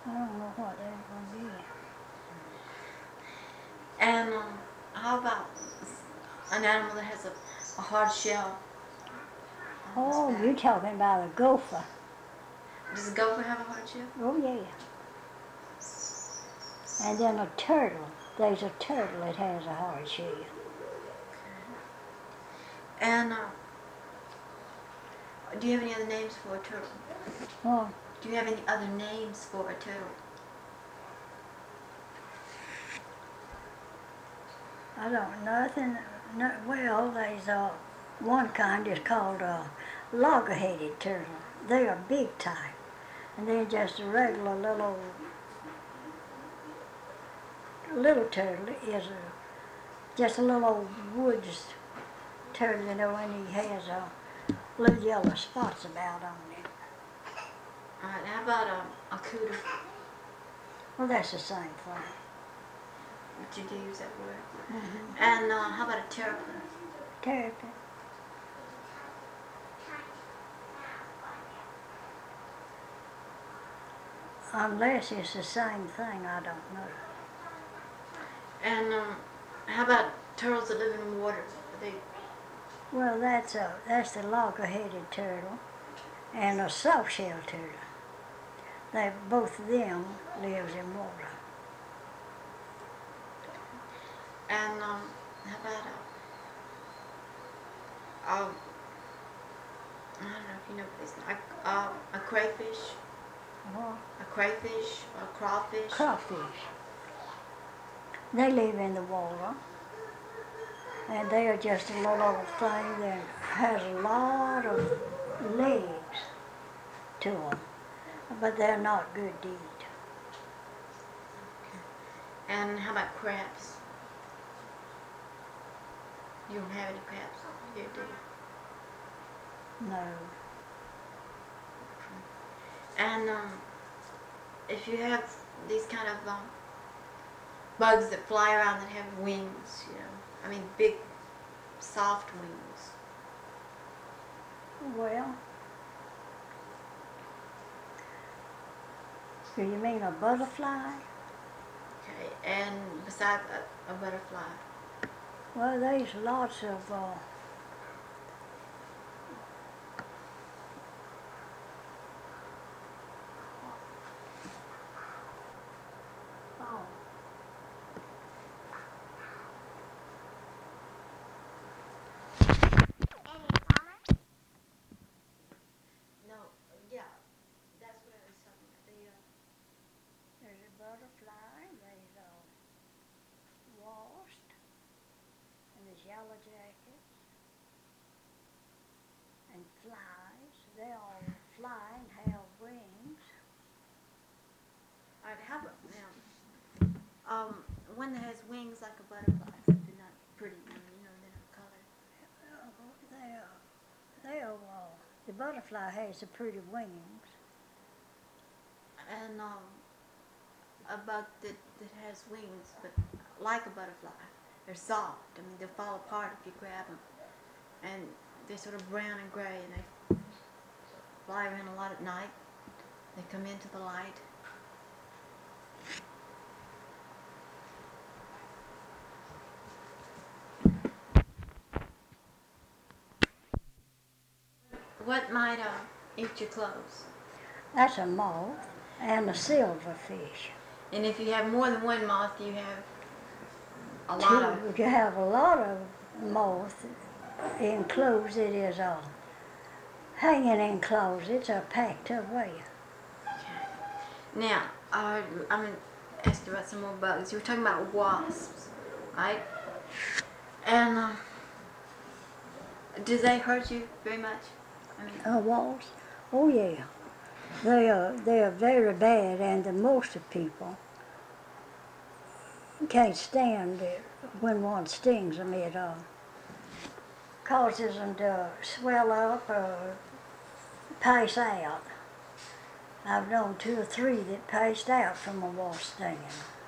I don't know what they're going to be. And how about an animal that has a hard shell? Oh, you're talking about a gopher. Does a gopher have a hard shell? Oh, yeah. And then a turtle. There's a turtle that has a hard shell. And do you have any other names for a turtle? Oh, Do you have any other names for a turtle? I don't know nothing. No, well, there's one kind is called a logger-headed turtle. They're a big type, and they're just a regular little turtle. Is just a little old woods turtle, you know, and he has little yellow spots about on it. All right. How about a cooter? Well, that's the same thing. Did you use that word? Mm-hmm. And how about a terrapin? Terrapin. Unless it's the same thing, I don't know. And how about turtles that live in water? Are they? Well, that's the logger-headed turtle and a soft-shell turtle. Both of them lives in water. And how about I don't know if you know this. A crayfish, Oh, a crayfish, a crawfish. crawfish. They live in the water, and they are just a little old thing that has a lot of legs to them, but they're not good to eat. And how about crabs? You don't have any crabs here, do you? No. And if you have these kind of bugs that fly around that have wings, you know, I mean big, soft wings. Well, do you mean a butterfly? Okay, and besides a butterfly. Well, there's lots of No, yeah, that's what I was talking about. there's a butterfly, there's a wasp, and there's yellow jackets, and flies. They all fly and have wings. All right, how about now? One that has wings like a butterfly, but they're not pretty, you know, they're not colored. The butterfly has the pretty wings. And a bug that has wings, but like a butterfly. They're soft. I mean, they'll fall apart if you grab them. And they're sort of brown and gray, and they fly around a lot at night. They come into the light. What might eat your clothes? That's a moth and a silverfish. And if you have more than one moth, you have a lot of... If you have a lot of moths in clothes, it is hanging in closets or packed away. Now, I'm going to ask you about some more bugs. You were talking about wasps, right? And do they hurt you very much? I mean, Wasps? Oh yeah. They are very bad, and most of people can't stand it when one stings them. It causes them to swell up or pass out. I've known 2 or 3 that passed out from a wasp stinging.